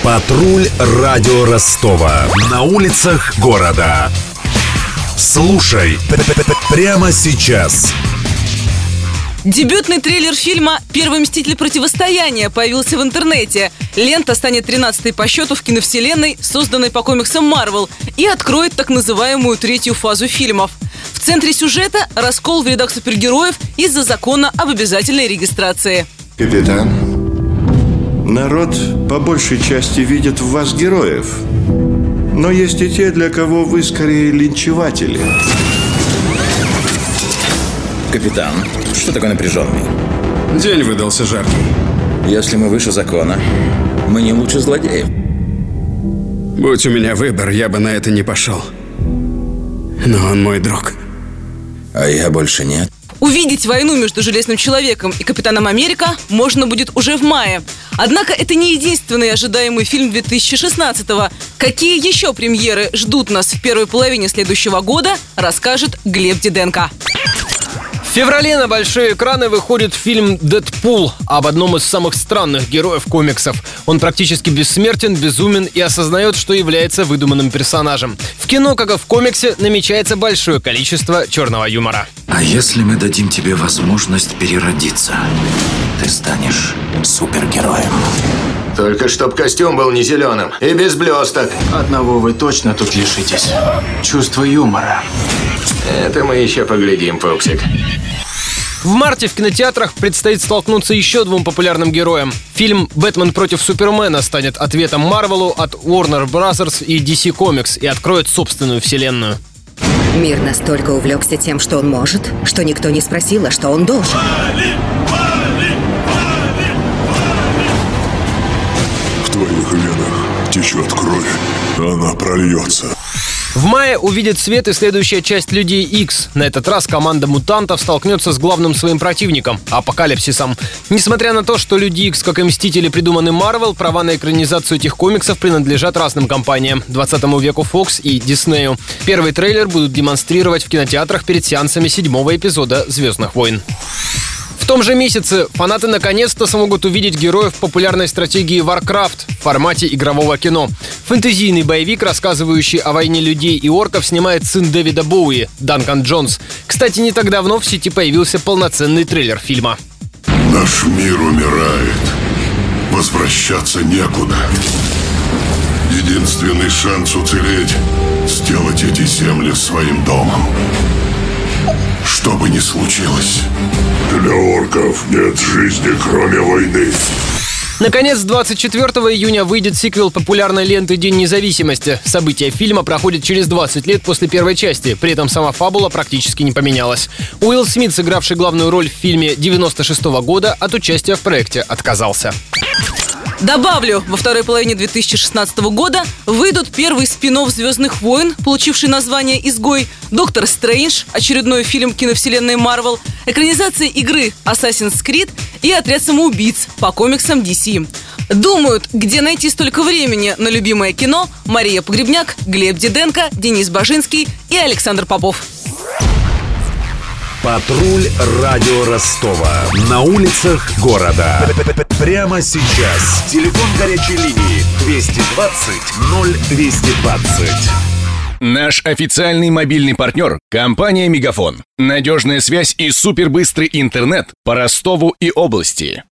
Патруль радио Ростова. На улицах города. Слушай прямо сейчас. Дебютный трейлер фильма «Первый мститель. Противостояние» появился в интернете. Лента станет 13-й по счету в киновселенной, созданной по комиксам Marvel, и откроет так называемую третью фазу фильмов. В центре сюжета раскол в рядах супергероев из-за закона об обязательной регистрации. Капитан, народ по большей части видит в вас героев. Но есть и те, для кого вы скорее линчеватели. Капитан, что такой напряженный? День выдался жаркий. Если мы выше закона, мы не лучше злодеев. Будь у меня выбор, я бы на это не пошел. Но он мой друг. А я больше нет. Увидеть войну между Железным Человеком и Капитаном Америка можно будет уже в мае. Однако это не единственный ожидаемый фильм 2016-го. Какие еще премьеры ждут нас в первой половине следующего года, расскажет Глеб Диденко. В феврале на большие экраны выходит фильм «Дэдпул» об одном из самых странных героев комиксов. Он практически бессмертен, безумен и осознает, что является выдуманным персонажем. В кино, как и в комиксе, намечается большое количество черного юмора. А если мы дадим тебе возможность переродиться, ты станешь супергероем. Только чтоб костюм был не зеленым и без блесток. Одного вы точно тут лишитесь. Чувство юмора. Это мы еще поглядим, Фоксик. В марте в кинотеатрах предстоит столкнуться еще двум популярным героям. Фильм «Бэтмен против Супермена» станет ответом Марвелу от Warner Bros. И DC Comics и откроет собственную вселенную. Мир настолько увлекся тем, что он может, что никто не спросил, а что он должен. В твоих венах течет кровь, она прольется. В мае увидит свет и следующая часть «Людей Икс». На этот раз команда мутантов столкнется с главным своим противником – Апокалипсисом. Несмотря на то, что «Люди Икс», как и «Мстители», придуманы Marvel, права на экранизацию этих комиксов принадлежат разным компаниям – 20 веку Fox и Disney. Первый трейлер будут демонстрировать в кинотеатрах перед сеансами 7-го эпизода «Звездных войн». В том же месяце фанаты наконец-то смогут увидеть героев популярной стратегии Warcraft в формате игрового кино. Фэнтезийный боевик, рассказывающий о войне людей и орков, снимает сын Дэвида Боуи, Данкан Джонс. Кстати, не так давно в сети появился полноценный трейлер фильма. Наш мир умирает. Возвращаться некуда. Единственный шанс уцелеть — сделать эти земли своим домом. Что бы ни случилось, для орков нет жизни, кроме войны. Наконец, 24 июня выйдет сиквел популярной ленты «День независимости». События фильма проходят через 20 лет после первой части, при этом сама фабула практически не поменялась. Уилл Смит, сыгравший главную роль в фильме 96-го года, от участия в проекте отказался. Добавлю, во второй половине 2016 года выйдут первый спин-офф «Звездных войн», получивший название «Изгой», «Доктор Стрэндж», очередной фильм киновселенной Marvel, экранизация игры Assassin's Creed и «Отряд самоубийц» по комиксам DC. Думают, где найти столько времени на любимое кино Мария Погребняк, Глеб Диденко, Денис Бажинский и Александр Попов. Патруль радио Ростова. На улицах города. Прямо сейчас. Телефон горячей линии 220 0220. Наш официальный мобильный партнер – компания «Мегафон». Надежная связь и супербыстрый интернет по Ростову и области.